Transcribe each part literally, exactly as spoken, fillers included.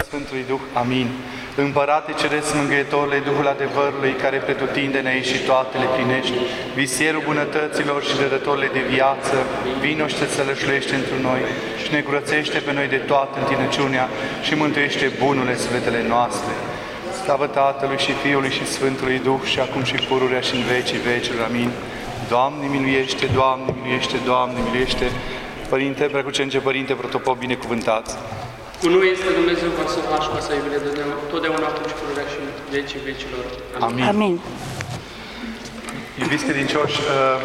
Sfântului Duh. Amin. Împărate Ceresc, Mângâietorule, Duhul adevărului, care pretutindene și toate le plinești, visierul bunătăților și dădătorile de viață, vino și te sălășluiește întru noi și ne curățește pe noi de toată întinăciunea și mântuiește bunurile sufletele noastre. Slavă Tatălui și Fiului și Sfântului Duh, și acum și pururea și în vecii vecilor. Amin. Doamne miluiește, Doamne miluiește, Doamne miluiește. Părinte, Preacucenice Părinte Protopop, binecuvântați. Cu noi este Dumnezeu, ca să faci, ca să iubire de totdeauna, acum și pururea și în vecii vecilor. Amin. Amin. Amin. Iubiți credincioși,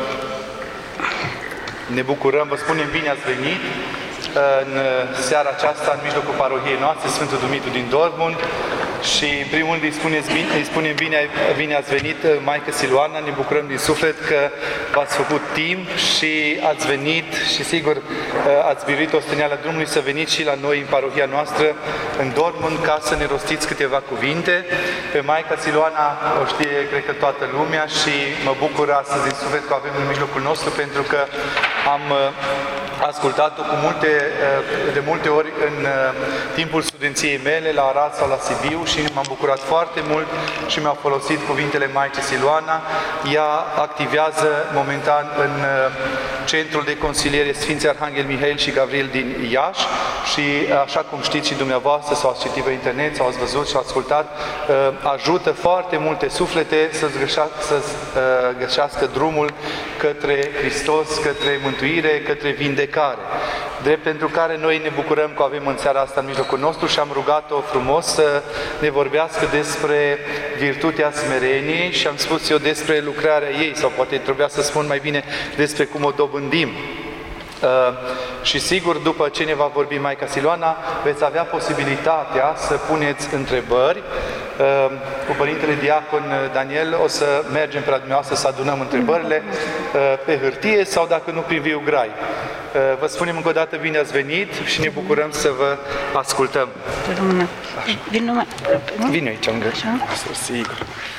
ne bucurăm, vă spunem bine ați venit în seara aceasta, în mijlocul parohiei noastre, Sfântul Dumitru din Dortmund. Și în primul rând îi, spuneți bine, îi spunem bine, bine ați venit, Maică Siluana, ne bucurăm din suflet că v-ați făcut timp și ați venit și sigur ați biruit osteneala drumului să veniți și la noi în parohia noastră, în Dortmund, ca să ne rostiți câteva cuvinte. Pe Maica Siluana o știe, cred că toată lumea, și mă bucur astăzi din suflet că avem în mijlocul nostru, pentru că am ascultat-o cu multe, de multe ori în timpul studenției mele, la Arad sau la Sibiu, și m-am bucurat foarte mult și mi-au folosit cuvintele Maicii Siluana. Ea activează momentan în Centrul de Consiliere Sfinții Arhanghel Mihail și Gavril din Iași și, așa cum știți și dumneavoastră, sau ați citit pe internet, sau ați văzut și ascultat, ajută foarte multe suflete să-ți găsească, să-ți găsească drumul către Hristos, către mântuire, către vindecare. Drept pentru care noi ne bucurăm că avem în seara asta în mijlocul nostru și am rugat-o frumos să ne vorbească despre virtutea smereniei și am spus eu despre lucrarea ei, sau poate trebuia să spun mai bine despre cum o dobândim. Uh, și sigur, după ce ne va vorbi Maica Siluana, veți avea posibilitatea să puneți întrebări. Uh, cu Părintele Diacon Daniel o să mergem pe la dumneavoastră să adunăm întrebările uh, pe hârtie sau, dacă nu, prin viu grai. Uh, vă spunem încă o dată bine ați venit și ne bucurăm să vă ascultăm. Vin numai. Vine aici, lângă. Asta, sigur.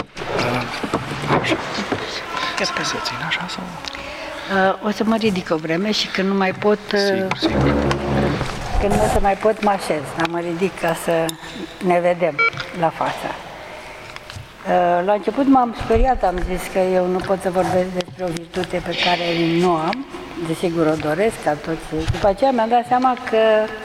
Așa. Să țin așa sau... O să mă ridic o vreme și când nu mai pot... Sigur, sigur. Când nu o să mai pot, mă așez, dar mă ridic ca să ne vedem la față. La început m-am speriat, am zis că eu nu pot să vorbesc despre o virtute pe care nu am, desigur o doresc ca toți. După aceea mi-am dat seama că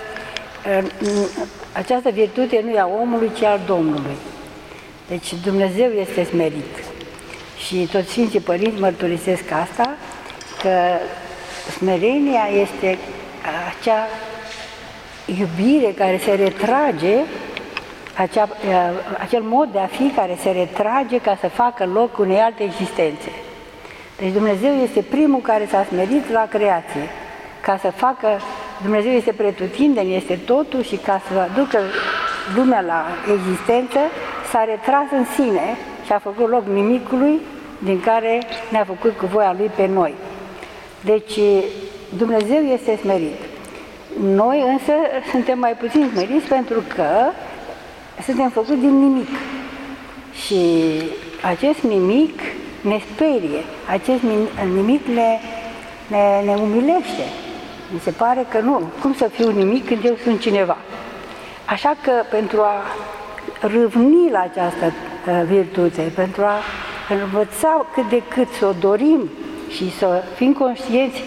această virtute nu e a omului, ci al Domnului. Deci Dumnezeu este smerit. Și toți Sfinții Părinți mărturisesc asta, că smerenia este acea iubire care se retrage, acea, acel mod de a fi care se retrage ca să facă loc unei alte existențe. Deci Dumnezeu este primul care s-a smerit la creație, ca să facă, Dumnezeu este pretutindeni, este totul, și ca să aducă lumea la existență, s-a retras în sine și a făcut loc nimicului, din care ne-a făcut cu voia Lui pe noi. Deci Dumnezeu este smerit. Noi însă suntem mai puțin smeriți pentru că suntem făcuți din nimic. Și acest nimic ne sperie, acest nimic ne, ne, ne umilește. Mi se pare că nu, cum să fiu nimic când eu sunt cineva? Așa că pentru a râvni la această virtute, pentru a învăța cât de cât să o dorim și să fim conștienți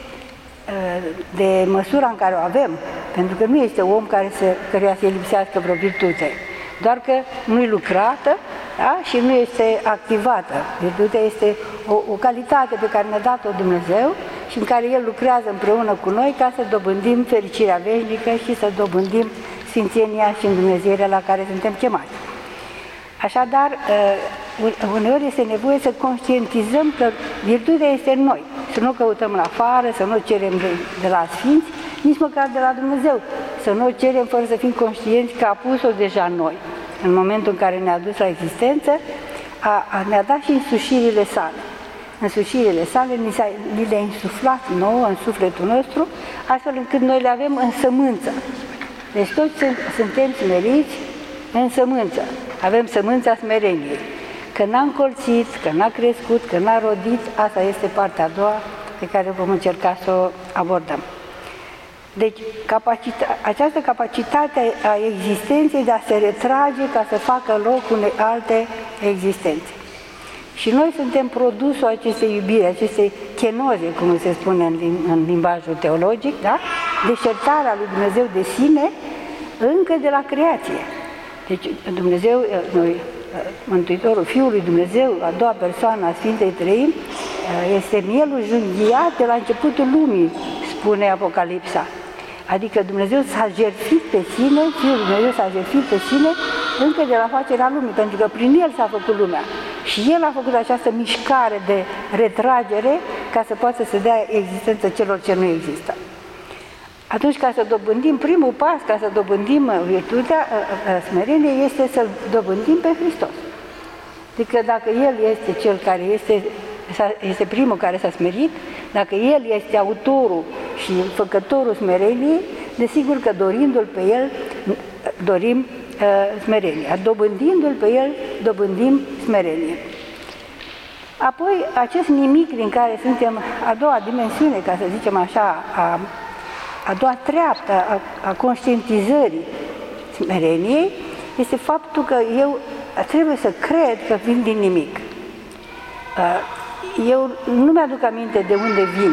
de măsura în care o avem, pentru că nu este om care să, căruia să-i lipsească vreo virtute, doar că nu e lucrată, da? Și nu este activată. Virtutea este o, o calitate pe care ne-a dat-o Dumnezeu și în care El lucrează împreună cu noi ca să dobândim fericirea veșnică și să dobândim sfințenia și îndumnezeirea la care suntem chemați. Așadar, uneori este nevoie să conștientizăm că virtutea este în noi, să nu căutăm în afară, să nu cerem de, de la Sfinți, nici măcar de la Dumnezeu, să nu o cerem fără să fim conștienți că a pus-o deja în noi. În momentul în care ne-a dus la existență, a, a, ne-a dat și însușirile sale. Însușirile sale ni, ni le-a insuflat nouă în sufletul nostru, astfel încât noi le avem în sămânță. Deci toți sunt, suntem smeriți în sămânță. Avem sămânța smereniei. Că n-a încolțit, că n-a crescut, că n-a rodit, asta este partea a doua pe care vom încerca să o abordăm. Deci capacita această capacitate a existenței de a se retrage ca să facă loc unei alte existențe. Și noi suntem produsul acestei iubiri, acestei chenoze, cum se spune în, în limbajul teologic, da? Deșertarea lui Dumnezeu de sine încă de la creație. Deci Dumnezeu, noi, Mântuitorul, Fiul lui Dumnezeu, a doua persoană a Sfintei Trăimi, este mielul junghiat de la începutul lumii, spune Apocalipsa. Adică Dumnezeu s-a jertfit pe sine, Fiul lui Dumnezeu s-a jertfit pe sine încă de la facerea lumii, pentru că prin El s-a făcut lumea. Și El a făcut această mișcare de retragere ca să poată să dea existență celor ce nu există. Atunci, ca să dobândim primul pas, ca să dobândim virtutea, smerenie, este să-L dobândim pe Hristos. Adică dacă El este Cel care este, este primul care s-a smerit, dacă El este autorul și făcătorul smereniei, desigur că dorindu-L pe El, dorim uh, smerenia. Dobândindu-L pe El, dobândim smerenie. Apoi, acest nimic din care suntem, a doua dimensiune, ca să zicem așa, a, a doua treaptă a, a conștientizării smereniei, este faptul că eu trebuie să cred că vin din nimic. Eu nu mi-aduc aminte de unde vin.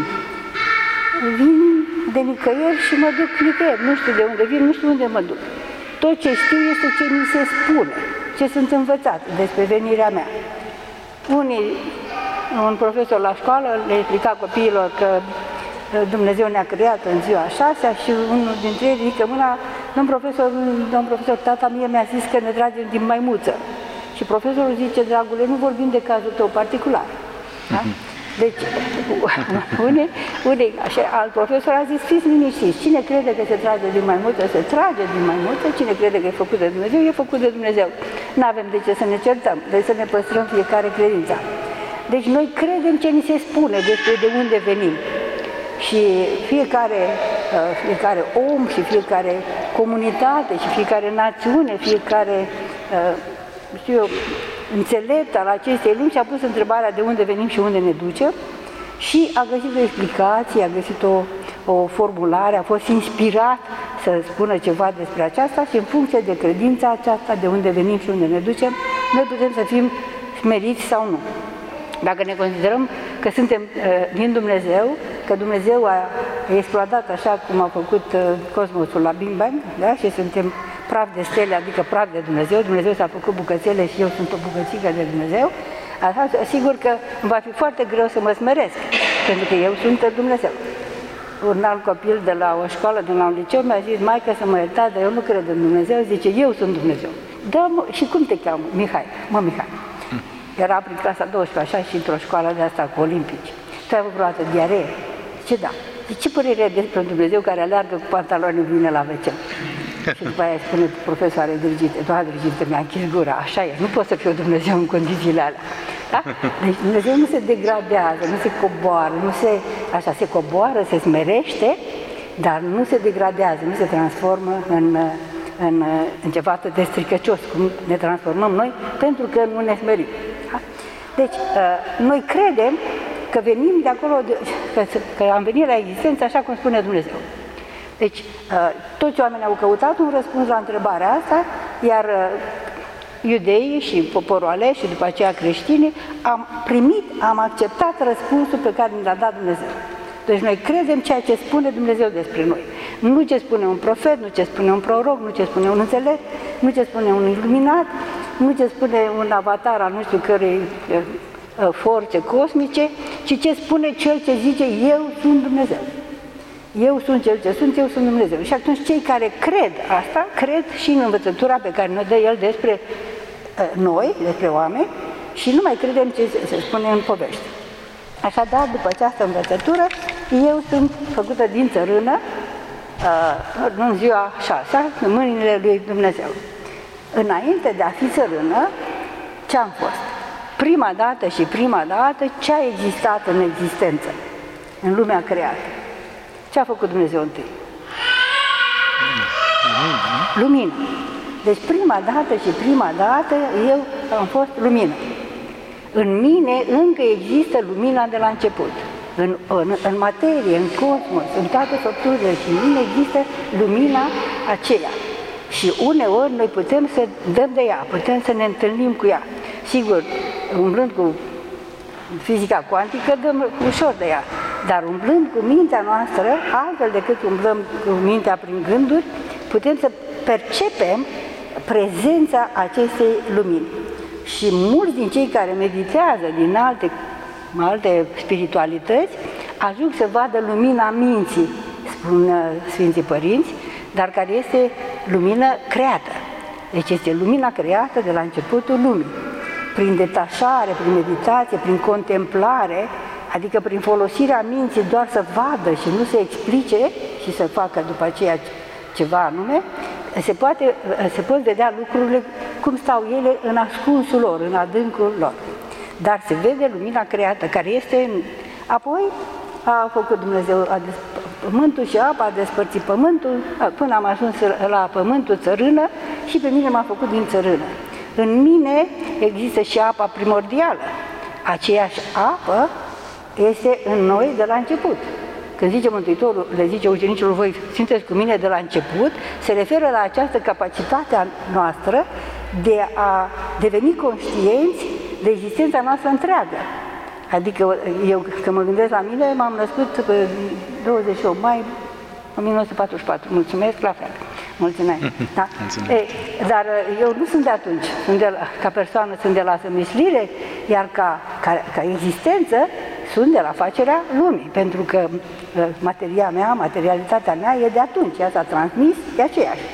Vin de nicăieri și mă duc nicăieri. Nu știu de unde vin, nu știu unde mă duc. Tot ce știu este ce mi se spune, ce sunt învățat despre venirea mea. Unii, un profesor la școală le explica copiilor că Dumnezeu ne-a creat în ziua a șasea și unul dintre ei ridică mâna: domn profesor, domn profesor, tata mie mi-a zis că ne tragem din maimuță. Și profesorul zice: dragule, nu vorbim de cazul tău particular. Da? Deci, unii, unii, așa, alt profesor a zis: fiți liniștiți, cine crede că se trage din maimuță, se trage din maimuță, cine crede că e făcut de Dumnezeu, e făcut de Dumnezeu. Nu avem de ce să ne certăm, deci să ne păstrăm fiecare credința. Deci noi credem ce ni se spune despre de unde venim. Și fiecare, fiecare om și fiecare comunitate și fiecare națiune, fiecare, știu eu, înțelept al acestei lumi și-a pus întrebarea de unde venim și unde ne duce și a găsit o explicație, a găsit o, o formulare, a fost inspirat să spună ceva despre aceasta și în funcție de credința aceasta, de unde venim și unde ne ducem, noi putem să fim smeriți sau nu. Dacă ne considerăm că suntem uh, din Dumnezeu, că Dumnezeu a explodat așa cum a făcut uh, cosmosul la Big Bang, da? Și suntem praf de stele, adică praf de Dumnezeu, Dumnezeu s-a făcut bucățele și eu sunt o bucățică de Dumnezeu, așa, sigur că va fi foarte greu să mă smeresc, pentru că eu sunt Dumnezeu. Un alt copil de la o școală, de la un liceu, mi-a zis: maică, să mă iertați, dar eu nu cred în Dumnezeu, zice: eu sunt Dumnezeu. Da, mă, și cum te cheamă? Mihai. Mă, Mihai. Era prin clasa a douăsprezecea, așa, și într-o școală de asta cu olimpici. Tu ai avut vreodată diaree? Ce da? De ce părere ai despre un Dumnezeu care aleargă cu pantaloni vine la ve ce? Și după aia spune profesoare Drăgite: doamna Drăgite, mi-a închis gura, așa e, nu pot să fiu Dumnezeu în condițiile alea. Da? Deci Dumnezeu nu se degradează, nu se coboară, nu se, așa, se coboară, se smerește, dar nu se degradează, nu se transformă în, în, în ceva atât de stricăcios, cum ne transformăm noi, pentru că nu ne smerim. Da? Deci, noi credem că venim de acolo, că, că am venit la existență așa cum spune Dumnezeu. Deci, toți oamenii au căutat un răspuns la întrebarea asta, iar iudeii și poporul ales și după aceea creștinii am primit, am acceptat răspunsul pe care ne l-a dat Dumnezeu. Deci noi credem ceea ce spune Dumnezeu despre noi. Nu ce spune un profet, nu ce spune un proroc, nu ce spune un înțelept, nu ce spune un iluminat, nu ce spune un avatar al nu știu cărei forțe cosmice, ci ce spune cel ce zice: eu sunt Dumnezeu. Eu sunt cel ce sunt, eu sunt Dumnezeu. Și atunci cei care cred asta, cred și în învățătura pe care ne dă El despre uh, noi, despre oameni, și nu mai credem ce se spune în povești. Așadar, după această învățătură, eu sunt făcută din țărână, uh, în ziua șasea, în mâinile lui Dumnezeu. Înainte de a fi țărână, ce am fost? Prima dată și prima dată, ce a existat în existență, în lumea creată. Ce a făcut Dumnezeu întâi? Lumină. Deci prima dată și prima dată eu am fost lumină. În mine încă există lumina de la început. în, în, în materie, în cosmos, în toate făpturile și în mine există lumina aceea. Și uneori noi putem să dăm de ea, putem să ne întâlnim cu ea. Sigur, umblând cu fizica cuantică, dăm ușor de ea, dar umblând cu mintea noastră, altfel decât umblăm cu mintea prin gânduri, putem să percepem prezența acestei lumini. Și mulți din cei care meditează din alte, alte spiritualități ajung să vadă lumina minții, spun Sfinții Părinți, dar care este lumină creată. Deci este lumina creată de la începutul lumii. Prin detașare, prin meditație, prin contemplare, adică prin folosirea minții doar să vadă și nu să explice și să facă după aceea ceva anume, se, poate, se pot vedea lucrurile cum stau ele în ascunsul lor, în adâncul lor. Dar se vede lumina creată, care este... Apoi a făcut Dumnezeu a pământul și apa, a despărțit pământul, până am ajuns la pământul țărână și pe mine m-a făcut din țărână. În mine există și apa primordială. Aceeași apă este în noi de la început. Când zice Mântuitorul, le zice ucenicilor, voi sunteți cu mine de la început, se referă la această capacitate a noastră de a deveni conștienți de existența noastră întreagă. Adică eu, când mă gândesc la mine, m-am născut pe douăzeci și opt mai o mie nouă sute patruzeci și patru. Mulțumesc, la fel. Mulțumesc. Da? Ei, dar eu nu sunt de atunci. Sunt de la, ca persoană sunt de la sămislire, iar ca, ca, ca existență sunt de la facerea lumii. Pentru că materia mea, materialitatea mea e de atunci. Ea s-a transmis, e aceeași.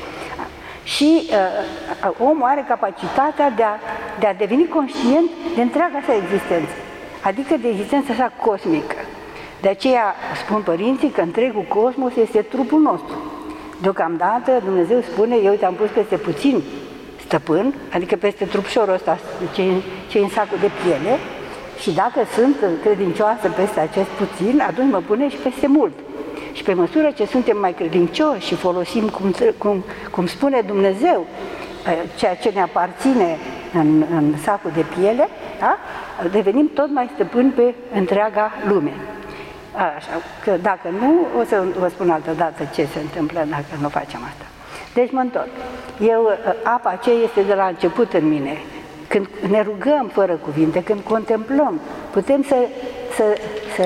Și uh, omul are capacitatea de a, de a deveni conștient de întreaga sa existență. Adică de existența sa cosmică. De aceea spun părinții că întregul cosmos este trupul nostru. Deocamdată Dumnezeu spune, eu te-am pus peste puțin stăpân, adică peste trupșorul ăsta, ce în sacul de piele, și dacă sunt credincioasă peste acest puțin, atunci mă pune și peste mult. Și pe măsură ce suntem mai credincioși și folosim, cum, cum, cum spune Dumnezeu, ceea ce ne aparține în, în sacul de piele, da? Devenim tot mai stăpâni pe întreaga lume. Așa, că dacă nu, o să vă spun altă dată ce se întâmplă dacă nu facem asta. Deci mă întorc. Eu, apa aceea este de la început în mine. Când ne rugăm fără cuvinte, când contemplăm, putem să, să, să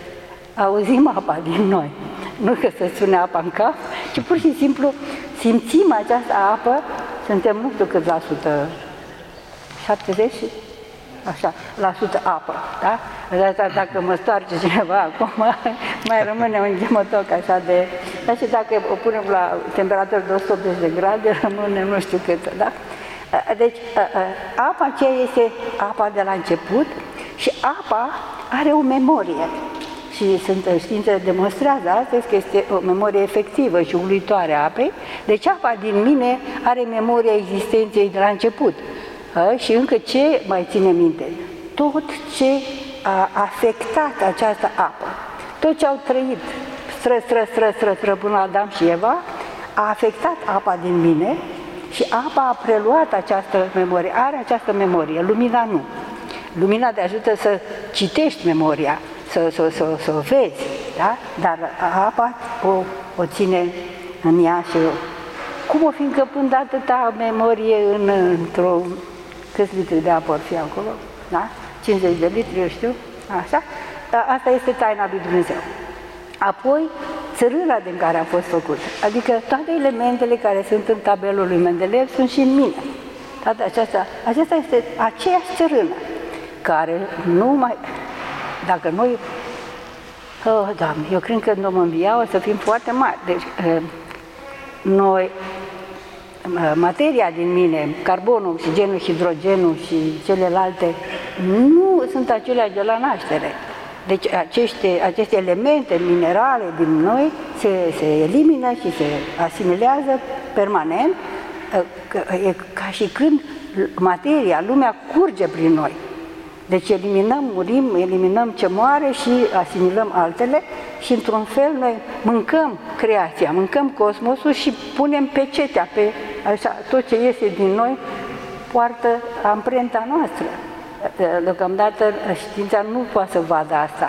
auzim apa din noi. Nu că să sune apa în cap, ci pur și simplu simțim această apă, suntem nu știu cât la sută, șaptezeci, așa, la sută apă, da? Dacă mă stoarce cineva acum, mai rămâne un gemotoc așa de... Dar și dacă o punem la temperatură de o sută optzeci de grade, rămâne nu știu cât, da? Deci, apa aceea este apa de la început și apa are o memorie. Și sunt, științele demonstrează astăzi că este o memorie efectivă și uluitoare a apei. Deci apa din mine are memoria existenței de la început. Și încă ce mai ține minte? Tot ce a afectat această apă, tot ce au trăit, stră, stră, stră, stră, stră, până la Adam și Eva, a afectat apa din mine și apa a preluat această memorie, are această memorie, lumina nu. Lumina te ajută să citești memoria, să, să, să, să o vezi, da? Dar apa o, o ține în ea și cum o fi încăpând atâta memorie în, într-o... Câți litri de apă ar fi acolo? Da? cincizeci de litri, eu știu, așa? Asta este taina lui Dumnezeu. Apoi, țărâna din care a fost făcută, adică toate elementele care sunt în tabelul lui Mendeleev sunt și în mine. Toată aceasta, aceasta este aceeași țărână, care nu mai... Dacă noi... Oh, Doamne, eu cred că în vom învia o să fim foarte mari. Deci, noi... Materia din mine, carbonul, oxigenul, hidrogenul și celelalte, nu sunt aceleași de la naștere. Deci aceste, aceste elemente minerale din noi se, se elimină și se asimilează permanent, e ca și când materia, lumea curge prin noi. Deci eliminăm, murim, eliminăm ce moare și asimilăm altele și într-un fel noi mâncăm creația, mâncăm cosmosul și punem pecetea pe așa, tot ce iese din noi poartă amprenta noastră. Deocamdată știința nu poate să vadă asta.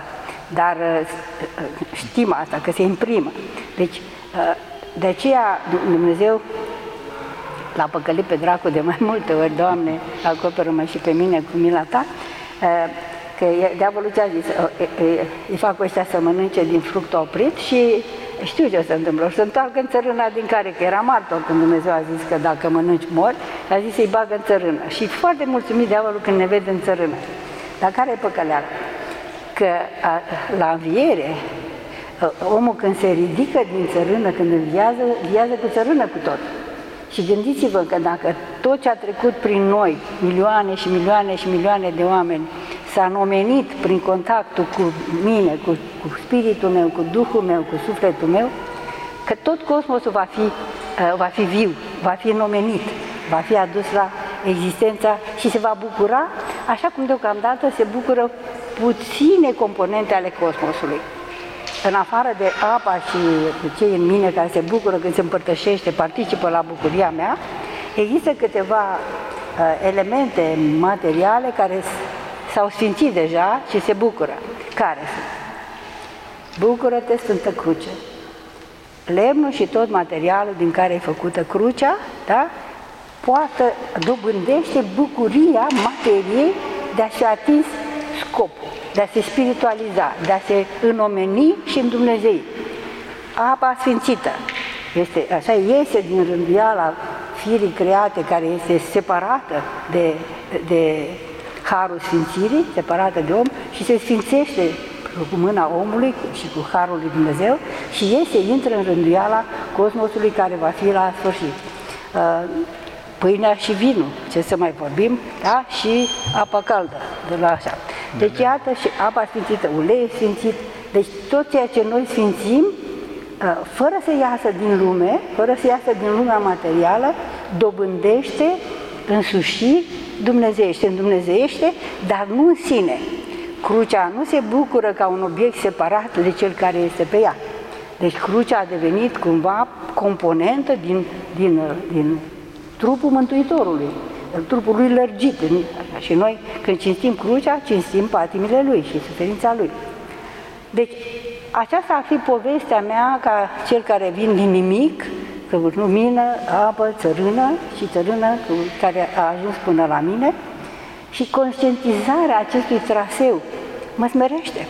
dar știm asta, că se imprimă. Deci, de aceea Dumnezeu l-a păcălit pe dracu de mai multe ori, Doamne, acoperă-mă și pe mine cu mila Ta, că diavolul ce a zis, îi fac ăștia să mănânce din fructul oprit și știu ce se întâmplă, și se întoarcă în țărâna din care, că era martor când Dumnezeu a zis că dacă mănânci mori, a zis să-i bagă în țărână. Și foarte mulțumit diavolul când ne vede în țărână. Dar care e păcăleala? Că a, la înviere, omul când se ridică din țărână, când înviază, înviază cu țărână cu tot. Și gândiți-vă că dacă tot ce a trecut prin noi, milioane și milioane și milioane de oameni, s-a nomenit prin contactul cu mine, cu, cu spiritul meu, cu Duhul meu, cu sufletul meu, că tot cosmosul va fi, uh, va fi viu, va fi nomenit, va fi adus la existența și se va bucura, așa cum deocamdată se bucură puține componente ale cosmosului. În afară de apa și cei în mine care se bucură când se împărtășește, participă la bucuria mea, există câteva uh, elemente materiale care s-au sfințit deja și se bucură. Care sunt? Bucură-te, Sfântă Cruce. Lemnul și tot materialul din care e făcută crucea, da? Poate dobândește bucuria materiei de a se atins scopul, de a se spiritualiza, de a se înomeni și în Dumnezei. Apa sfințită, este, așa iese din rânduiala firii create, care este separată de, de harul sfințirii, separată de om, și se sfințește cu mâna omului și cu harul lui Dumnezeu și iese, intră în rânduiala cosmosului care va fi la sfârșit. Pâinea și vinul, ce să mai vorbim, da? Și apa caldă, de la așa. Deci iată și apa sfințită, ulei sfințit, deci tot ceea ce noi sfințim, fără să iasă din lume, fără să iasă din lumea materială, dobândește însuși dumnezeiește, îndumnezeiește, dar nu în sine. Crucea nu se bucură ca un obiect separat de cel care este pe ea. Deci crucea a devenit cumva componentă din, din, din trupul Mântuitorului, trupul lui lărgit. Și noi, când cinstim crucea, cinstim patimile lui și suferința lui. Deci, aceasta ar fi povestea mea ca cel care vin din nimic, că lumină, apă, țărână și țărână care a ajuns până la mine, și conștientizarea acestui traseu mă smerește.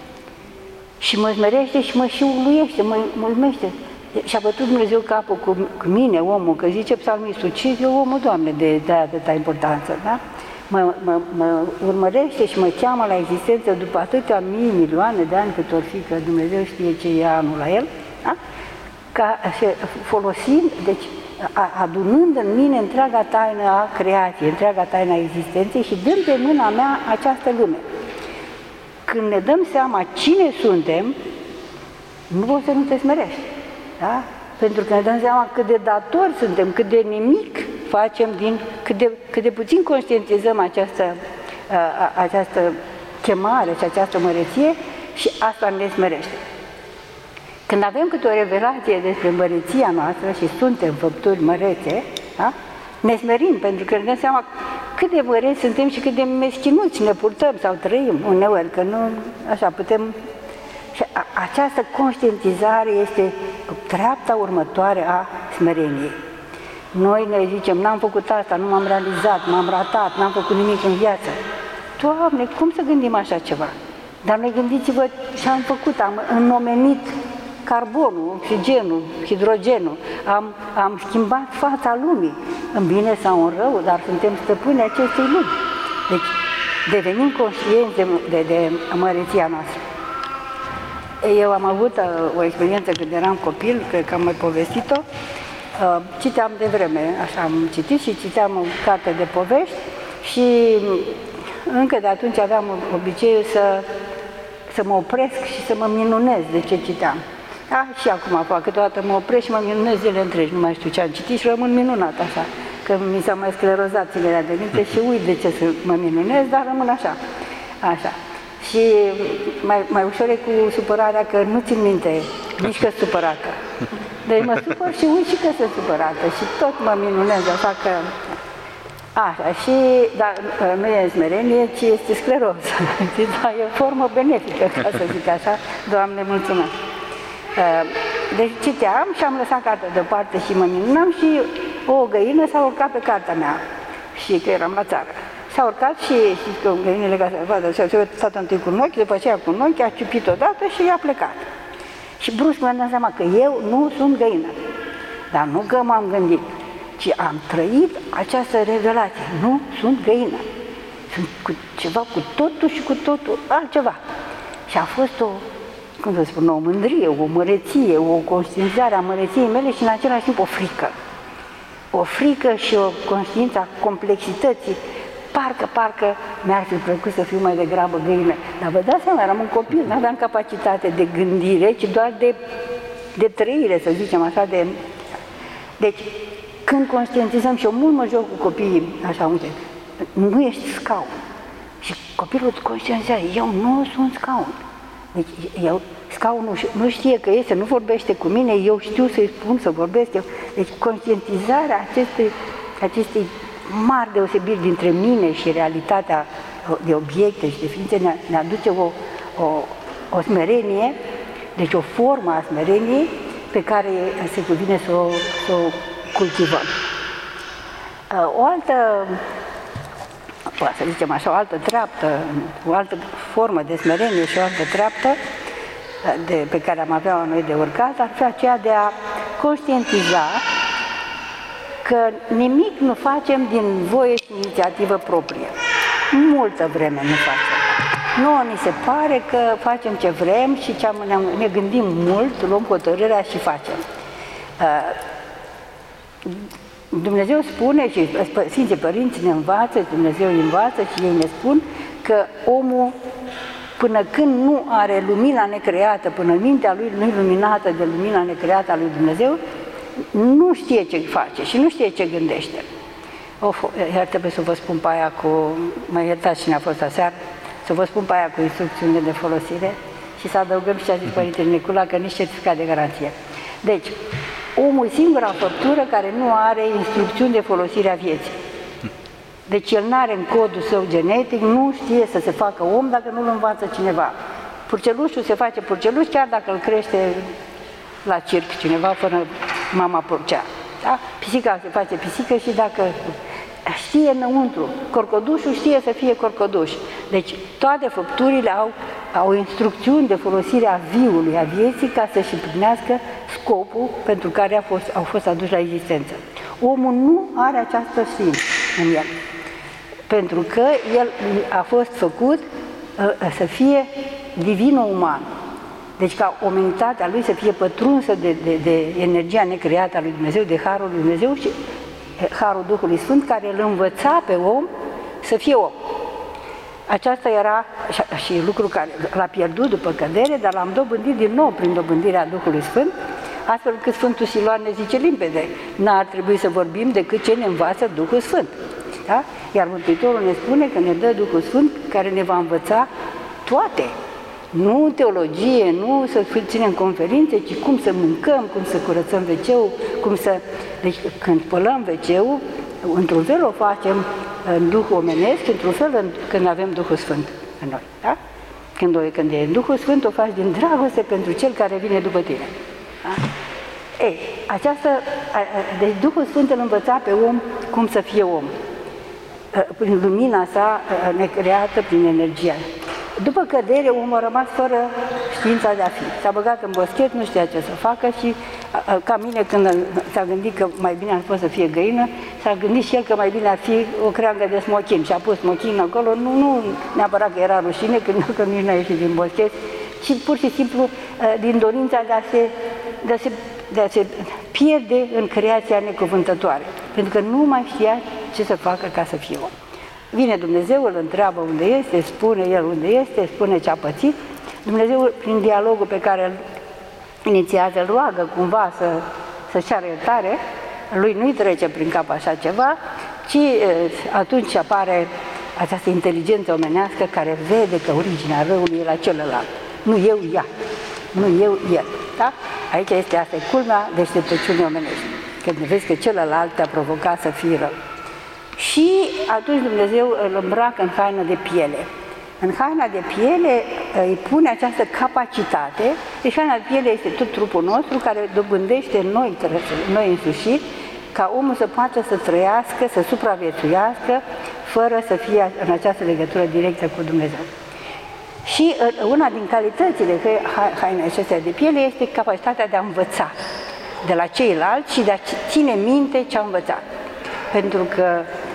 Și mă smerește și mă și uluiește, mă mulmește. Și-a bătut Dumnezeu capul cu, cu mine, omul, că zice psalmistul, ce e omul, Doamne, de, de atâta importanță, da? Mă, mă, mă urmărește și mă cheamă la existență după atâtea mii, milioane de ani cât or fi, că Dumnezeu știe ce e anul la el, da? Ca, folosind, deci adunând în mine întreaga taină a creației, întreaga taină a existenței și dând pe mâna mea această lume. Când ne dăm seama cine suntem, nu poți să nu te smerești, da? Pentru că ne dăm seama cât de datori suntem, cât de nimic facem, din, cât, de, cât de puțin conștientizăm această, a, această chemare și această măreție, și asta ne smerește. Când avem câte o revelație despre măreția noastră și suntem făpturi mărețe, da? Ne smerim, pentru că ne dăm seama cât de măreți suntem și cât de meschinuți ne purtăm sau trăim uneori, că nu așa putem. Și a, această conștientizare este treapta următoare a smereniei. Noi ne zicem, n-am făcut asta, nu m-am realizat, m-am ratat, n-am făcut nimic în viață. Doamne, cum să gândim așa ceva? Dar noi gândiți-vă ce am făcut, am înnomenit carbonul, oxigenul, hidrogenul, am, am schimbat fața lumii, în bine sau în rău, dar suntem stăpâni acestei lumi. Deci devenim conștienți de, de, de măreția noastră. Eu am avut o experiență când eram copil, cred că am mai povestit-o, citeam de vreme, așa am citit și citeam o carte de povești și încă de atunci aveam obiceiul să, să mă opresc și să mă minunez de ce citeam. Da, și acum fac, câteodată mă opresc și mă minunez zile întregi, nu mai știu ce am citit și rămân minunat așa, că mi s-au mai sclerozat zilele de minte și uit de ce să mă minunez, dar rămân așa, așa. Și mai, mai ușor e cu supărarea, că nu țin minte nici că supărată. Deci mă supăr și uit și că sunt supărată și tot mă minunez, așa că... Așa, și, dar nu e smerenie, ci este scleroză. Dar e o formă benefică, ca să zic așa. Doamne, mulțumesc! Deci citeam și am lăsat cartea deoparte și mă minunam și o găină s-a urcat pe cartea mea. Și că eram la țară. S-a urcat și știți că găinile, ca să vadă, s-a uitat întâi cu un ochi, după aceea cu un ochi, a ciupit odată și i-a plecat. Și brusc mi-am dat seama că eu nu sunt găină. Dar nu că m-am gândit, ci am trăit această revelație. Nu sunt găină. Sunt cu ceva cu totul și cu totul altceva. Și a fost o, cum să spun, o mândrie, o măreție, o conștientizare a măreției mele și în același timp o frică. O frică și o conștiință a complexității. Parcă, parcă mi-ar fi plăcut să fiu mai degrabă găină. Dar vă dați seama, eram un copil, nu aveam capacitate de gândire, ci doar de, de trăire, să zicem așa, de... Deci, când conștientizăm, și eu mult mă joc cu copiii, așa, uite, nu ești scaun. Și copilul conștientizează, eu nu sunt scaun. Deci, eu, scaunul nu știe că este, nu vorbește cu mine, eu știu să-i spun să vorbesc. Eu. Deci, conștientizarea acestei, acestei mari deosebiri dintre mine și realitatea de obiecte și de ființe ne, ne aduce o, o, o smerenie, deci o formă a smereniei pe care se cuvine să o, să o cultivăm. O altă, să zicem așa, o altă treaptă, o altă formă de smerenie și o altă treaptă de, pe care am avea noi de urcat ar fi aceea de a conștientiza că nimic nu facem din voie și inițiativă proprie. Multă vreme nu facem. Nouă ni se pare că facem ce vrem și ce am, ne, ne gândim mult, luăm hotărârea și facem. Dumnezeu spune și Sfinții Părinți ne învață, Dumnezeu îi învață și ei ne spun că omul, până când nu are lumina necreată, până mintea lui nu e luminată de lumina necreată a lui Dumnezeu, nu știe ce face și nu știe ce gândește. Of, iar trebuie să vă spun pe aia cu, mă iertați cine a fost aseară, să vă spun pe aia cu instrucțiunile de folosire și să adăugăm și ce a zis Părintele Nicula, că nici certificat de garanție. Deci, omul e singura făptură care nu are instrucțiuni de folosire a vieții. Deci el nu are în codul său genetic, nu știe să se facă om dacă nu-l învață cineva. Purcelușul se face purceluș chiar dacă îl crește la circ cineva fără mama purcea. Da? Pisica se face pisică și dacă știe înăuntru, corcodușul știe să fie corcoduș. Deci toate făpturile au, au instrucțiuni de folosire a viului, a vieții, ca să-și împlinească scopul pentru care a fost, au fost aduși la existență. Omul nu are această știință în el, pentru că el a fost făcut uh, să fie divino-uman. Deci ca omenitatea lui să fie pătrunsă de, de, de energia necreată a lui Dumnezeu, de Harul lui Dumnezeu și Harul Duhului Sfânt, care îl învăța pe om să fie om. Aceasta era și lucru care l-a pierdut după cădere, dar l-am dobândit din nou prin dobândirea Duhului Sfânt, astfel încât Sfântul Siluan ne zice limpede, n-ar trebui să vorbim decât ce ne învață Duhul Sfânt. Da? Iar Mântuitorul ne spune că ne dă Duhul Sfânt care ne va învăța toate. Nu teologie, nu să ținem conferințe, ci cum să mâncăm, cum să curățăm veceul, cum să... Deci când spălăm veceul, într-un fel o facem în Duhul omenesc, într-un fel în, când avem Duhul Sfânt în noi. Da? Când, o, când e în Duhul Sfânt, o faci din dragoste pentru cel care vine după tine. Da? Ei, această... Deci Duhul Sfânt îl învăța pe om cum să fie om. Prin lumina sa necreată, prin energia. După cădere, omul a rămas fără știința de a fi. S-a băgat în boschet, nu știa ce să facă și, ca mine, când s-a gândit că mai bine ar fost să fie găină, s-a gândit și el că mai bine ar fi o creangă de smochin și a pus smochin acolo, nu, nu neapărat că era rușine, că, că nici n-a ieșit din boschet, ci pur și simplu din dorința de a se, de a se, de a se pierde în creația necuvântătoare, pentru că nu mai știa ce să facă ca să fie om. Vine Dumnezeu, îl întreabă unde este, spune el unde este, spune ce a pățit. Dumnezeu, prin dialogul pe care îl inițiază, îl roagă cumva să, să-și ceară iertare, lui nu-i trece prin cap așa ceva, ci atunci apare această inteligență omenească care vede că originea răului e la celălalt. Nu eu, ea. Nu eu, el. Da? Aici este asta, culmea deșteptăciunii omenești. Când vezi că celălalt te-a provocat să fii rău. Și atunci Dumnezeu îl îmbracă în haină de piele. În haina de piele îi pune această capacitate, deci haina de piele este tot trupul nostru care dobândește noi, noi însușiri, ca omul să poată să trăiască, să supraviețuiască, fără să fie în această legătură directă cu Dumnezeu. Și una din calitățile hainei acestea de piele este capacitatea de a învăța de la ceilalți și de a ține minte ce a învățat. Pentru că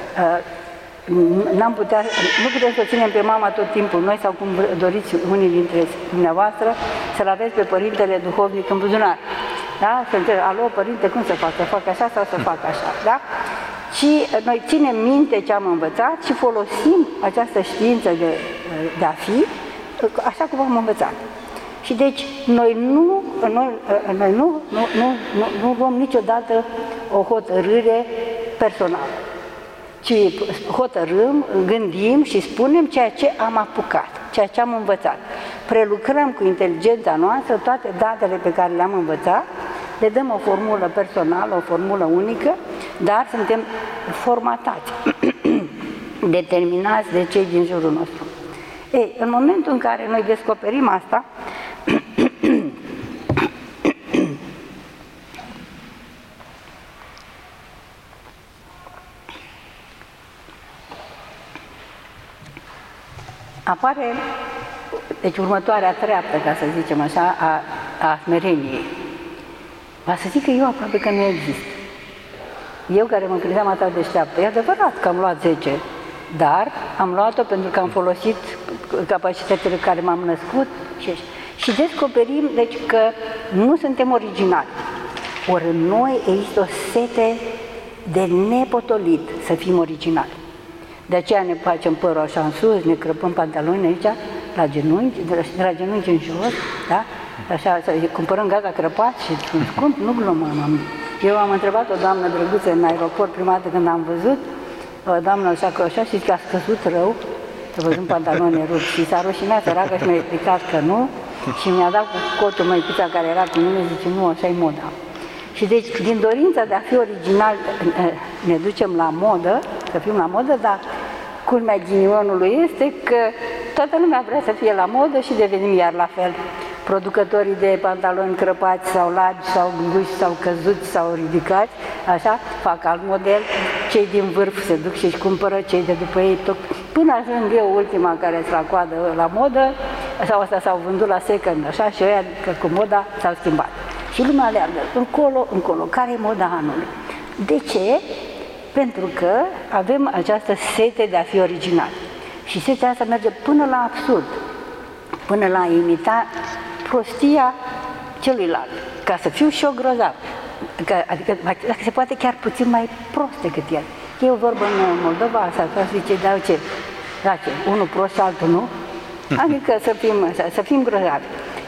n-am putea, nu putem să o ținem pe mama tot timpul, noi sau cum doriți unii dintre dumneavoastră, să-l aveți pe părintele duhovnic în buzunar. Da? Să întreb, alo, părinte, cum să fac? Să fac așa sau să fac așa? Da? Și noi ținem minte ce am învățat și folosim această știință de, de a fi așa cum am învățat. Și deci noi nu, noi, noi nu, nu, nu, nu, nu luăm niciodată o hotărâre personală, ci hotărâm, gândim și spunem ceea ce am apucat, ceea ce am învățat. Prelucrăm cu inteligența noastră toate datele pe care le-am învățat, le dăm o formulă personală, o formulă unică, dar suntem formatați, determinați de cei din jurul nostru. Ei, în momentul în care noi descoperim asta, apare, deci următoarea treaptă, ca să zicem așa, a, a smereniei. Va să zic că eu aproape că nu există. Eu care mă credeam atât deșteaptă, e adevărat că am luat zece, dar am luat-o pentru că am folosit capacitățile care m-am născut și, și descoperim, deci, că nu suntem originali. Ori în noi există o sete de nepotolit să fim originali. De aceea ne facem părul așa în sus, ne crăpăm pantaloni aici, la genunchi, de la, de la genunchi în jos, da? Așa, să cumpărăm gata crăpat și un scump, nu glumă, mami. Eu am întrebat o doamnă drăguță în aeroport prima dată când am văzut, o doamnă așa că așa, și că a scăzut rău, să văzut pantaloni rupt și s-a rușinat săracă și mi-a explicat că nu și mi-a dat cu cotul măicuța care era cu mine, zice, nu, așa e moda. Și deci, din dorința de a fi original, ne ducem la modă, să fim la modă, dar culmea ghinionului este că toată lumea vrea să fie la modă și devenim iar la fel. Producătorii de pantaloni crăpați sau largi sau înguși sau căzuți sau ridicați, așa, fac alt model, cei din vârf se duc și își cumpără, cei de după ei tot. Până ajung eu ultima care sunt la coadă la modă, sau asta s-au vândut la second, așa, și ăia că cu moda s-au schimbat. Și lumea aleargă încolo, încolo, care e moda anului. De ce? Pentru că avem această sete de a fi original. Și setea asta merge până la absurd, până la a imita prostia celuilalt, ca să fiu și eu grozav. Adică, dacă se poate, chiar puțin mai prost decât el. E o vorbă în Moldova, asta zice, dar ce? Da, ce? Unul prost și altul nu? Adică să fim, să fim grozavi.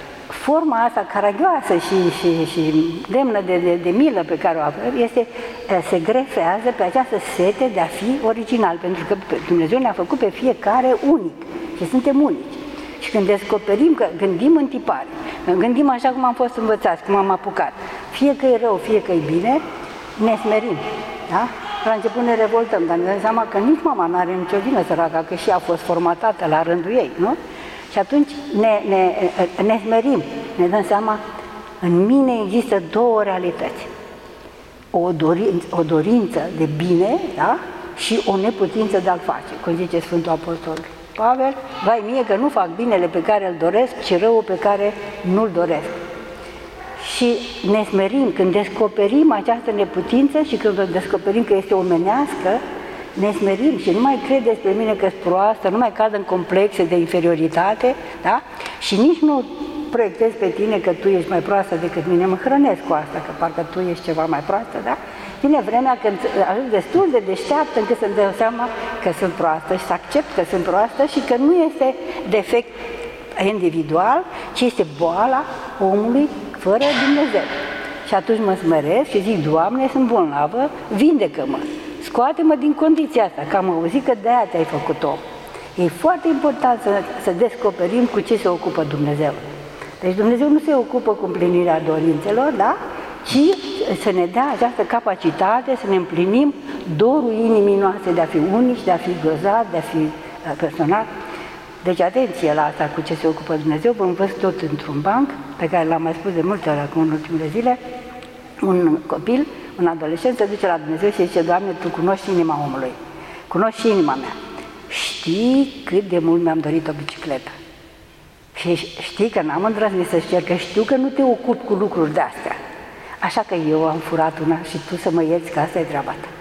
Forma asta caragioasă și, și, și demnă de, de, de milă pe care o avem este, se grefează pe această sete de a fi original, pentru că Dumnezeu ne-a făcut pe fiecare unic și suntem unici. Și când descoperim că gândim în tipare, gândim așa cum am fost învățați, cum am apucat, fie că e rău, fie că e bine, ne smerim. Da? La început ne revoltăm, dar ne dăm seama că nici mama nu are nicio vină, săraca, că și ea a fost formatată la rândul ei, nu? Și atunci ne, ne, ne smerim, ne dăm seama, în mine există două realități. O dorință, o dorință de bine, da? Și o neputință de a-l face, cum zice Sfântul Apostol Pavel, vai mie că nu fac binele pe care îl doresc, ci răul pe care nu-l doresc. Și ne smerim când descoperim această neputință și când o descoperim că este omenească, ne smerim și nu mai credeți pe mine că sunt proastă, nu mai cad în complexe de inferioritate, da? Și nici nu proiectez pe tine că tu ești mai proastă decât mine, mă hrănesc cu asta, că parcă tu ești ceva mai proastă, da? Vine vremea când ajung destul de deșteaptă încât să-mi dau seama că sunt proastă și să accept că sunt proastă și că nu este defect individual, ci este boala omului fără Dumnezeu. Și atunci mă smeresc și zic, Doamne, sunt bolnavă, vindecă-mă, scoate-mă din condiția asta, că am auzit că de-aia te-ai făcut om. E foarte important să, să descoperim cu ce se ocupă Dumnezeu. Deci Dumnezeu nu se ocupă cu împlinirea dorințelor, da? Și să ne dea această capacitate să ne împlinim dorul inimii noastre de a fi unici, de a fi grozavi, de a fi personal. Deci atenție la asta cu ce se ocupă Dumnezeu. Vă învăț tot într-un banc, pe care l-am mai spus de multe ori acum în ultimele zile. Un copil, un adolescent se duce la Dumnezeu și zice: Doamne, Tu cunoști inima omului, cunoști și inima mea. Știi cât de mult mi-am dorit o bicicletă. Și știi că n-am îndrăznit să-ți cer, că știu că nu te ocupi cu lucruri de-astea. Așa că eu am furat una și tu să mă ierți, că asta e treaba ta.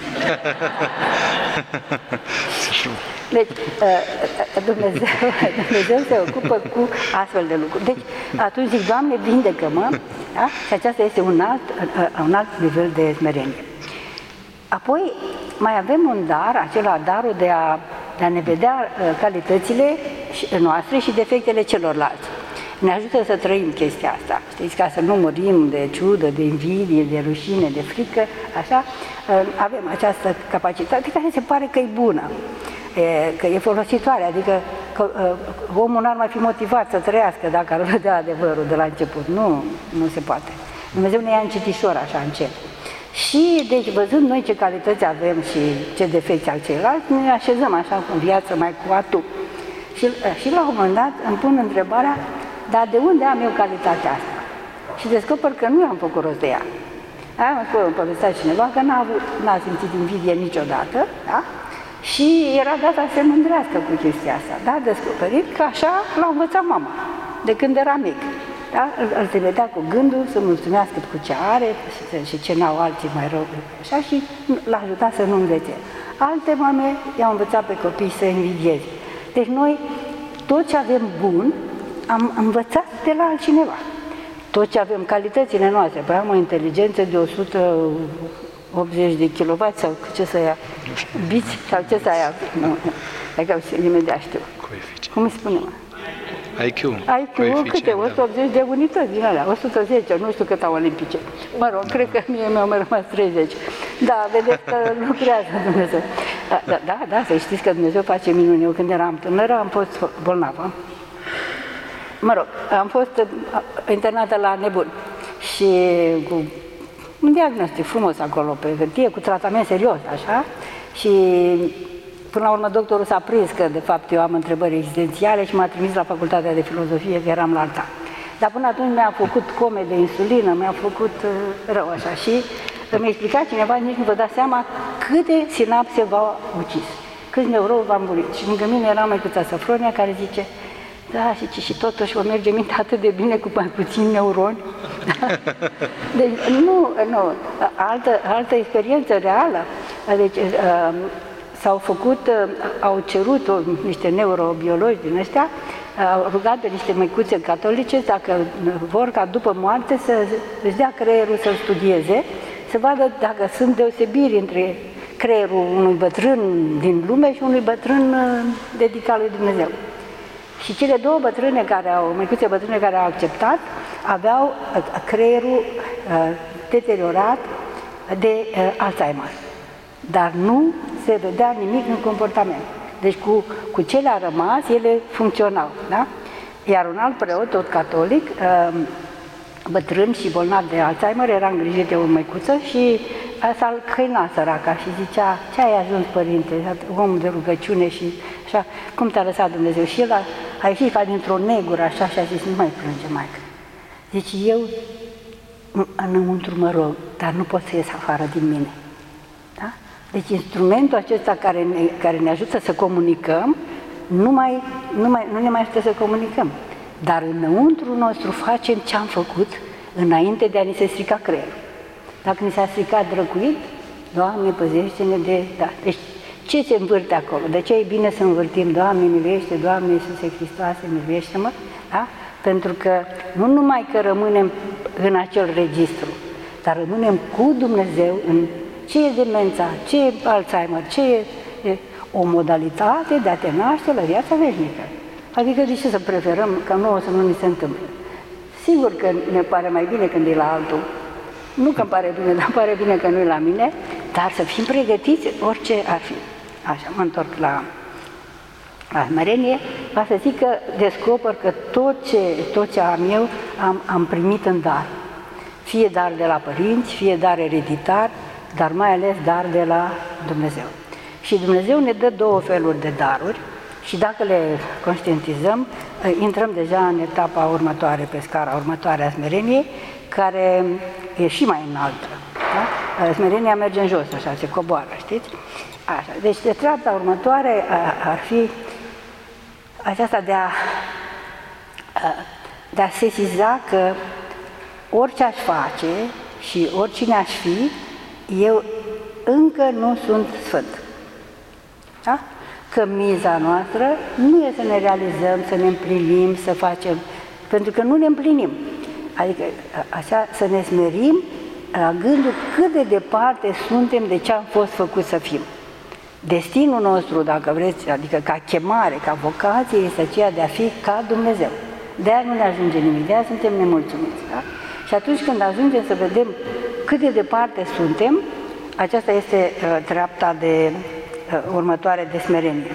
Deci, Dumnezeu, Dumnezeu se ocupă cu astfel de lucruri. Deci, atunci zic: Doamne, vindecă-mă, da? Și aceasta este un alt, un alt nivel de smerenie. Apoi, mai avem un dar, acela darul de a, de a ne vedea calitățile noastre și defectele celorlalți. Ne ajută să trăim chestia asta, știți, ca să nu murim de ciudă, de invidie, de rușine, de frică, așa, avem această capacitate care se pare că e bună, că e folositoare, adică că omul n-ar mai fi motivat să trăiască dacă ar vedea adevărul de la început. Nu, nu se poate. Dumnezeu ne ia încetișor, așa, încet. Și, deci, văzând noi ce calități avem și ce defecte al ceilalți, ne așezăm așa în viață mai cu atu. Și, și la un moment dat îmi pun întrebarea: dar de unde am eu calitatea asta? Și descoper că nu am făcut rost de ea. Da? Îmi povestea cineva că n-a, n-a simțit invidie niciodată, da? Și era gata să se mândrească cu chestia asta. Da? Descoperit că așa l-a învățat mama, de când era mic. Da? Îl, îl se vedea cu gândul să mulțumească cu ce are și, și ce n-au alții mai rău. Așa, și l-a ajutat să nu învețe. Alte mame i-au învățat pe copii să invidieze. Deci noi, tot ce avem bun, am învățat de la altcineva. Tot ce avem, calitățile noastre, păi am o inteligență de o sută optzeci de kilowatt sau ce să ia, biți sau ce să ia, nu, dacă imediat știu. Coeficient. Cum îi spunem? I Q. I Q, câte? o sută optzeci de unități din alea, o sută zece, nu știu cât au olimpice. Mă rog, cred că mie mi-au mai rămas treizeci. Da, vedeți că lucrează Dumnezeu. Da, da, da, să știți că Dumnezeu face minuni. Eu când eram tânără am fost bolnavă. Mă rog, am fost internată la Nebun și cu un diagnostic frumos acolo pe hârtie, cu tratament serios, așa, și până la urmă doctorul s-a prins că de fapt eu am întrebări existențiale și m-a trimis la facultatea de filozofie, că eram la alta. Dar până atunci mi-a făcut come de insulină, mi-a făcut rău așa și mi-a explicat cineva, nici nu vă dați seama câte sinapse v-au ucis, câți neuroni v-am murit. Și lângă mine era măicuța Săfronia care zice: da, și, și totuși mă merge mintea atât de bine cu mai puțini neuroni. Deci, nu, nu, altă, altă experiență reală. Deci, uh, s-au făcut, uh, au cerut uh, niște neurobiologi din ăștia, uh, au rugat pe niște măicuțe catolice dacă vor ca după moarte să își dea creierul să-l studieze, să vadă dacă sunt deosebiri între creierul unui bătrân din lume și unui bătrân uh, dedicat lui Dumnezeu. Și cele două bătrâne care au, măicuțe bătrâne care au acceptat, aveau creierul uh, deteriorat de uh, Alzheimer. Dar nu se vedea nimic în comportament. Deci cu, cu ce le-a rămas, ele funcționau. Da? Iar un alt preot, tot catolic, uh, bătrân și bolnav de Alzheimer, era îngrijit de o măicuță și s-a câinat săraca și zicea: ce ai ajuns, părinte, om de rugăciune și așa, cum te-a lăsat Dumnezeu? Și el a, a ieșit ca dintr-o negură așa și a zis: nu mai plânge, maică. Deci eu înăuntru mă rog, dar nu pot să ies afară din mine. Da? Deci instrumentul acesta care ne, care ne ajută să comunicăm, nu, mai, nu, mai, nu ne mai ajută să comunicăm. Dar înăuntru nostru facem ce am făcut înainte de a ni se strica creierul. Dacă ni s-a stricat drăcuit, Doamne, păzește-ne de... Da. Deci, ce se învârte acolo? De ce e bine să învârtim? Doamne, miluiește, Doamne Iisuse Hristoase, miluiește-mă, da? Pentru că nu numai că rămânem în acel registru, dar rămânem cu Dumnezeu în ce e demența, ce e Alzheimer, ce e, e o modalitate de a te naște la viața veșnică. Adică de ce să preferăm ca nouă să nu ni se întâmple? Sigur că ne pare mai bine când e la altul. Nu că îmi pare bine, dar îmi pare bine că nu e la mine, dar să fim pregătiți orice ar fi. Așa, mă întorc la, la smerenie, va să zic că descoper că tot ce, tot ce am eu am, am primit în dar. Fie dar de la părinți, fie dar ereditar, dar mai ales dar de la Dumnezeu. Și Dumnezeu ne dă două feluri de daruri și dacă le conștientizăm, intrăm deja în etapa următoare, pe scara următoare a smereniei, care e și mai înaltă. Da? Smerenia merge în jos, așa, se coboară, știți? Așa. Deci de treapta următoare ar fi aceasta de a, de a sesiza că orice aș face și oricine aș fi, eu încă nu sunt sfânt. Da? Că miza noastră nu e să ne realizăm, să ne împlinim, să facem, pentru că nu ne împlinim. Adică așa să ne smerim la gândul cât de departe suntem de ce am fost făcut să fim. Destinul nostru, dacă vreți, adică ca chemare, ca vocație, este aceea de a fi ca Dumnezeu. De-aia nu ne ajunge nimic, de-aia suntem nemulțumiți. Da? Și atunci când ajungem să vedem cât de departe suntem, aceasta este uh, treapta de uh, următoare de smerenie.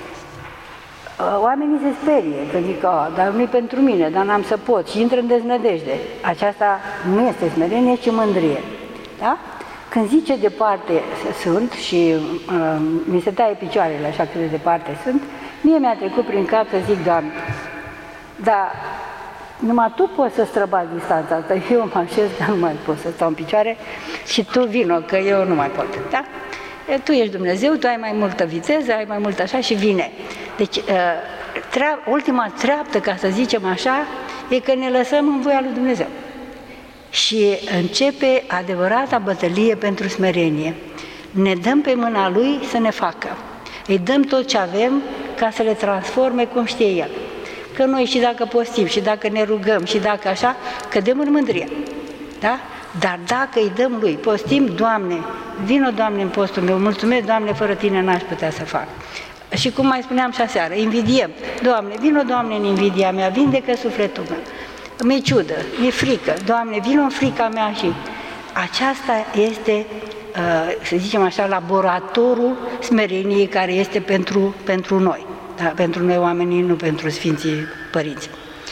Uh, oamenii se sperie, că zic, oh, dar nu-i pentru mine, dar n-am să pot, și intră în deznădejde. Aceasta nu este smerenie, ci mândrie. Da? Când zice departe sunt și uh, mi se taie picioarele așa cât de departe sunt, mie mi-a trecut prin cap să zic, Doamne, dar numai Tu poți să străbați distanța asta, eu mă așez că nu mai pot să stau în picioare și Tu vino, că eu nu mai pot. Da? Tu ești Dumnezeu, Tu ai mai multă viteză, ai mai mult așa și vine. Deci, uh, treab, ultima treaptă, ca să zicem așa, e că ne lăsăm în voia lui Dumnezeu. Și începe adevărata bătălie pentru smerenie. Ne dăm pe mâna Lui să ne facă. Îi dăm tot ce avem ca să le transforme cum știe El. Că noi și dacă postim, și dacă ne rugăm, și dacă așa, cădem în mândrie. Da? Dar dacă îi dăm Lui, postim, Doamne, vino, Doamne, în postul meu, mulțumesc, Doamne, fără Tine n-aș putea să fac. Și cum mai spuneam și aseară, invidiem. Doamne, vino, Doamne, în invidia mea, vindecă sufletul meu. Mi-e ciudă, mi-e frică, Doamne, vino în frica mea și aceasta este, să zicem așa, laboratorul smereniei care este pentru, pentru noi, da? Pentru noi oamenii, nu pentru Sfinții Părinți.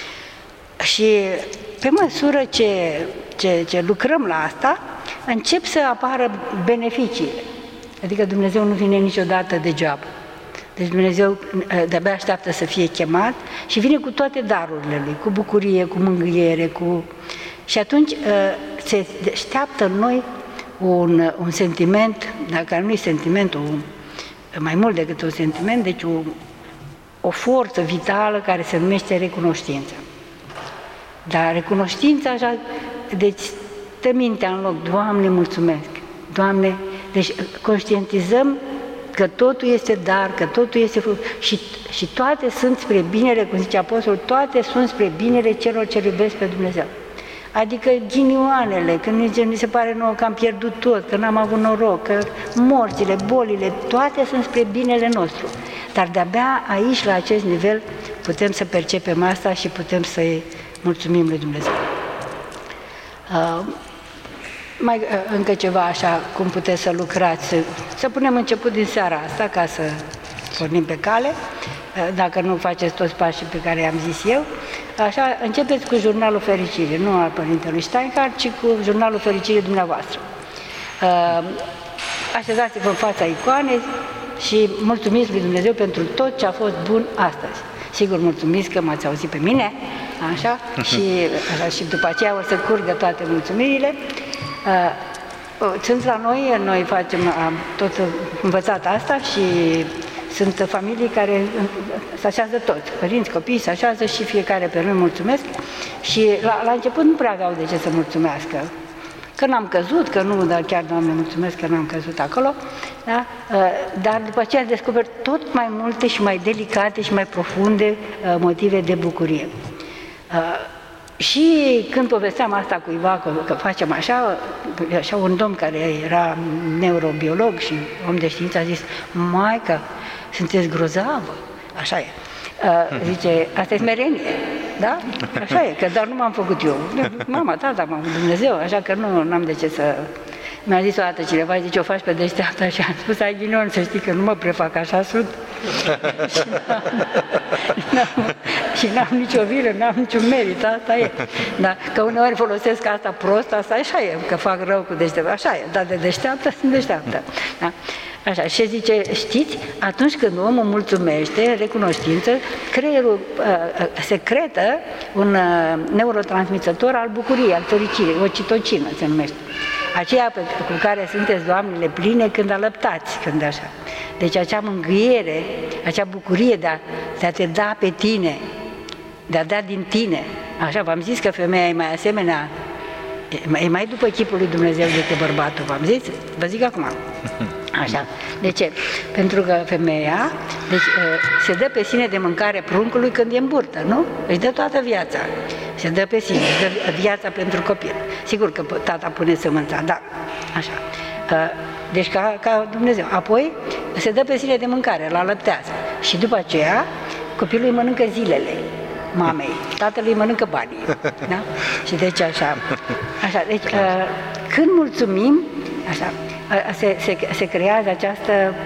Și pe măsură ce, ce, ce lucrăm la asta, încep să apară beneficiile. Adică Dumnezeu nu vine niciodată degeaba. Deci Dumnezeu de-abia așteaptă să fie chemat și vine cu toate darurile Lui, cu bucurie, cu mângâiere, cu... și atunci se așteaptă în noi un, un sentiment, dacă nu e sentimentul, mai mult decât un sentiment, deci o, o forță vitală care se numește recunoștință. Dar recunoștința așa, deci stă mintea în loc, Doamne, mulțumesc, Doamne, deci conștientizăm că totul este dar, că totul este și, și toate sunt spre binele, cum zice Apostolul, toate sunt spre binele celor ce iubesc pe Dumnezeu. Adică ghinioanele, când ni se pare nouă că am pierdut tot, că n-am avut noroc, că morțile, bolile, toate sunt spre binele nostru. Dar de-abia aici, la acest nivel, putem să percepem asta și putem să-i mulțumim lui Dumnezeu. Uh, Mai încă ceva așa, cum puteți să lucrați, să, să punem început din seara asta ca să pornim pe cale, dacă nu faceți toți pașii pe care i-am zis eu, așa, începeți cu jurnalul fericirii, nu al Părintelui Steinhardt, ci cu jurnalul fericirii dumneavoastră. Așezați-vă în fața icoanei și mulțumiți lui Dumnezeu pentru tot ce a fost bun astăzi. Sigur, mulțumiți că m-ați auzit pe mine, așa, și, așa, și după aceea o să curgă toate mulțumirile. Sunt la noi, noi facem, am tot învățat asta și sunt familii care se așează toți, părinți, copii, se așează și fiecare pe rând mulțumesc și la, la început nu prea aveau de ce să mulțumească, că n-am căzut, că nu, dar chiar Doamne mulțumesc că n-am căzut acolo, da? Dar după aceea descoper tot mai multe și mai delicate și mai profunde motive de bucurie. Și când povesteam asta cuiva, că, că facem așa, așa un domn care era neurobiolog și om de știință a zis, Maică, sunteți grozavă, așa e. Uh, zice, asta e smerenie, da? Așa e, că doar nu m-am făcut eu. Mama, tata, mama, Dumnezeu, așa că nu am de ce să... Mi-a zis o dată cineva, zice, o faci pe deșteapta și am spus, ai ghinion, să știi că nu mă prefac, așa sunt. și n-am nicio vină, n-am niciun merit, asta e. Da? Că uneori folosesc asta prost, asta așa e, că fac rău cu deșteaptă, așa e, dar de deșteaptă sunt deșteaptă. Da? Așa, și zice, știți, atunci când omul mulțumește, recunoștință, creierul uh, secretă un uh, neurotransmițător al bucuriei, al fericirii, ocitocină se numește. Aceea pe, cu care sunteți, doamnele, pline când alăptați, când așa. Deci acea mângâiere, acea bucurie de a, de a te da pe tine, de a da din tine. Așa, v-am zis că femeia e mai asemenea, e mai după chipul lui Dumnezeu decât bărbatul, v-am zis? Vă zic acum. Așa. De ce? Pentru că femeia deci, se dă pe sine de mâncare pruncului când e în burtă, nu? Își dă toată viața. Se dă pe sine, își dă viața pentru copil. Sigur că tata pune sămânța, da, așa. Deci ca, ca Dumnezeu. Apoi se dă pe sine de mâncare, la alăptează. Și după aceea copilul îi mănâncă zilele mamei, tatăl îi mănâncă banii. Da? Și deci așa. Așa, deci când mulțumim, așa, se, se, se creează această...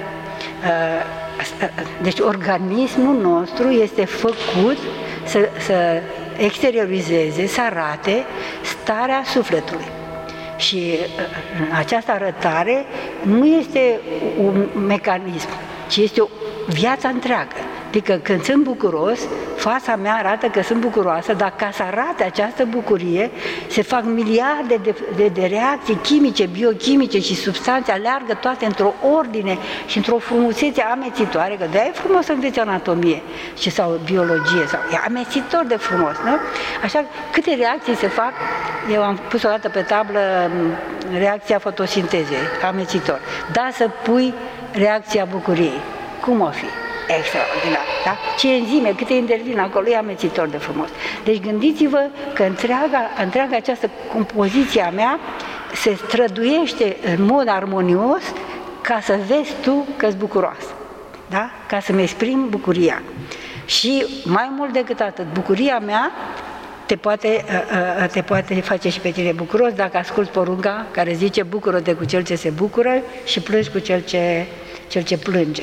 Deci organismul nostru este făcut să, să exteriorizeze, să arate starea sufletului. Și această arătare nu este un mecanism, ci este o viață întreagă. Adică când sunt bucuros, fața mea arată că sunt bucuroasă, dar ca să arate această bucurie, se fac miliarde de, de, de reacții chimice, biochimice și substanțe, aleargă toate într-o ordine și într-o frumusețe amețitoare, că de-aia e frumos să înveți anatomie și sau biologie, sau e amețitor de frumos, nu? Așa, câte reacții se fac, eu am pus o dată pe tablă reacția fotosintezei, amețitor. Da, să pui reacția bucuriei, cum o fi? Extraordinar, da? Ce enzime, câte intervin acolo, e amețitor de frumos. Deci gândiți-vă că întreaga, întreaga această compoziție a mea se străduiește în mod armonios ca să vezi tu că-s bucuroasă, da? Ca să-mi exprim bucuria. Și mai mult decât atât, bucuria mea te poate, te poate face și pe tine bucuros dacă asculți porunca care zice bucură-te cu cel ce se bucură și plângi cu cel ce, cel ce plânge.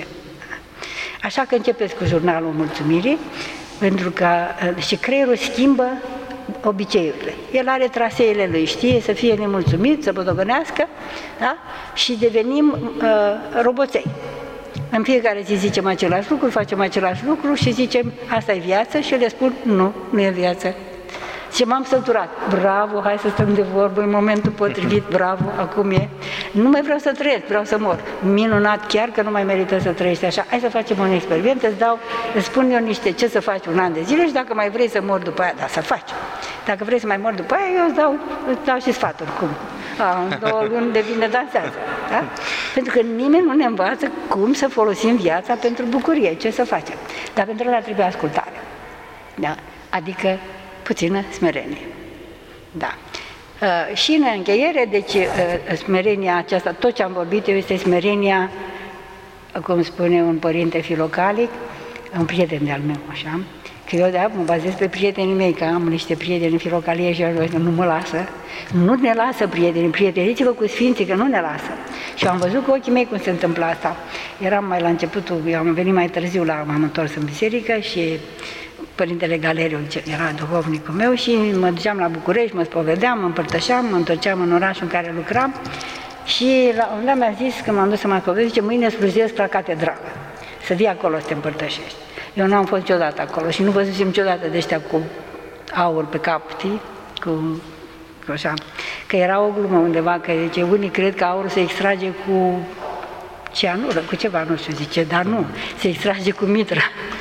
Așa că începeți cu jurnalul mulțumirii, pentru că și creierul schimbă obiceiurile. El are traseele lui, știe să fie nemulțumit, să potogănească, da? Și devenim uh, roboței. În fiecare zi zicem același lucru, facem același lucru și zicem asta e viață și le spun nu, nu e viață. Și m-am săturat. Bravo, hai să stăm de vorbă în momentul potrivit, bravo, acum e. Nu mai vreau să trăiesc, vreau să mor. Minunat, chiar că nu mai merită să trăiești așa. Hai să facem un experiment, îți dau, îți spun eu niște ce să faci un an de zile și dacă mai vrei să mor după aia, da, să faci. Dacă vrei să mai mor după aia, eu îți dau, îți dau și sfaturi, cum? A, în două luni de bine dansează, da? Pentru că nimeni nu ne învață cum să folosim viața pentru bucurie, ce să facem. Dar pentru ăla trebuie ascultare, da? Adică puțină smerenie. Da. Uh, și în încheiere, deci uh, smerenia aceasta, tot ce am vorbit eu este smerenia, cum spune un părinte filocalic, un prieten de-al meu, așa, că eu de-aia mă bazez pe prietenii mei, că am niște prieteni în filocalie și nu mă lasă. Nu ne lasă prietenii, prieteniți-vă cu sfinții, că nu ne lasă. Și am văzut cu ochii mei cum se întâmplă asta. Eram mai la începutul, eu am venit mai târziu, la, m-am întors în biserică și Părintele Galeriu era duhovnicul meu și mă duceam la București, mă spovedeam, mă împărtășeam, mă întorceam în orașul în care lucram și la un dat mi-a zis, când m-am dus să mă spovedesc, zice, mâine slujesc la catedrală, să vii acolo să te împărtășești. Eu nu am fost niciodată acolo și nu văzusem niciodată de ăștia cu aur pe cap, știi? Cu, cu așa. Că era o glumă undeva, că zice, unii cred că aurul se extrage cu cianură, cu ceva, nu știu, zice, dar nu, se extrage cu mitra.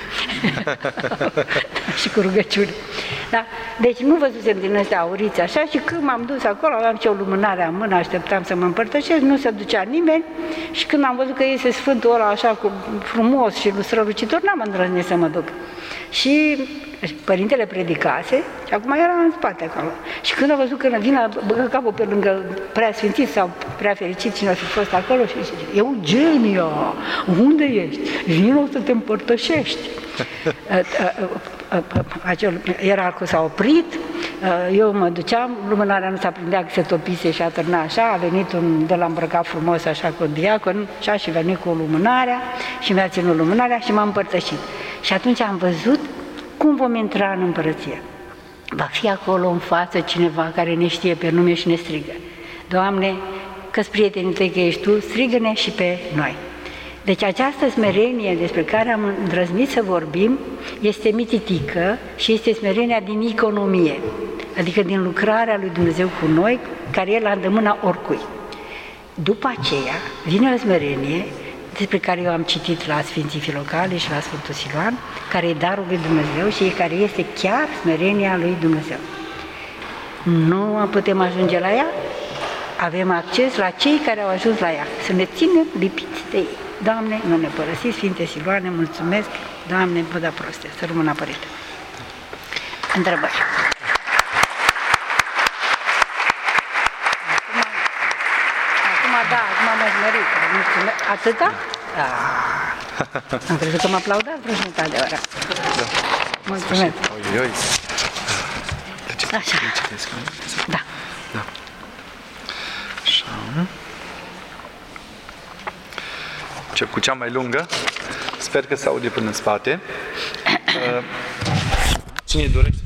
Și cu rugăciune. Da? Deci nu văzusem din ăstea auriți așa și când m-am dus acolo, aveam și o lumânare în mână, așteptam să mă împărtășesc, nu se ducea nimeni și când am văzut că iese Sfântul ăla așa cu frumos și strălucitor, n-am îndrăznit să mă duc. Și părintele predicase și acum era în spate acolo. Și când a văzut că vine, băgă capul pe lângă prea sfințit sau prea fericit cine a fi fost acolo și zice, Eugenia, unde ești? Vino să te împărtășești. Acel ierarhul s-a oprit, eu mă duceam, lumânarea nu s-a prindea că se topise și atârna așa, a venit un de la îmbrăcat frumos așa cu diacon și a și venit cu lumânarea și mi-a ținut lumânarea și m-a împărtășit. Și atunci am văzut cum vom intra în împărăție? Va fi acolo în față cineva care ne știe pe nume și ne strigă: Doamne, că-s prietenii tăi că ești Tu, strigă-ne și pe noi. Deci această smerenie despre care am îndrăznit să vorbim este mititică și este smerenia din economie, adică din lucrarea lui Dumnezeu cu noi, care e la îndemâna oricui. După aceea vine o smerenie despre care eu am citit la Sfinții Filocale și la Sfântul Siluan, care e darul lui Dumnezeu și care este chiar smerenia lui Dumnezeu. Nu putem ajunge la ea, avem acces la cei care au ajuns la ea, să ne ținem lipiți de ei. Doamne, nu ne părăsi, Sfinte Siluane, mulțumesc, Doamne, vă da proste, să rămână Părinte. Întrebări. Acum, acum da, acum m-am mărit, mulțumesc. Atâta? Da. Am crezut că m-a aplaudat vreo jumătate de oră. Da. Mulțumesc. Oi, oi. Așa. Da. Da. Așa. Ce, cu cea mai lungă, sper că se aude până în spate. Cine dorește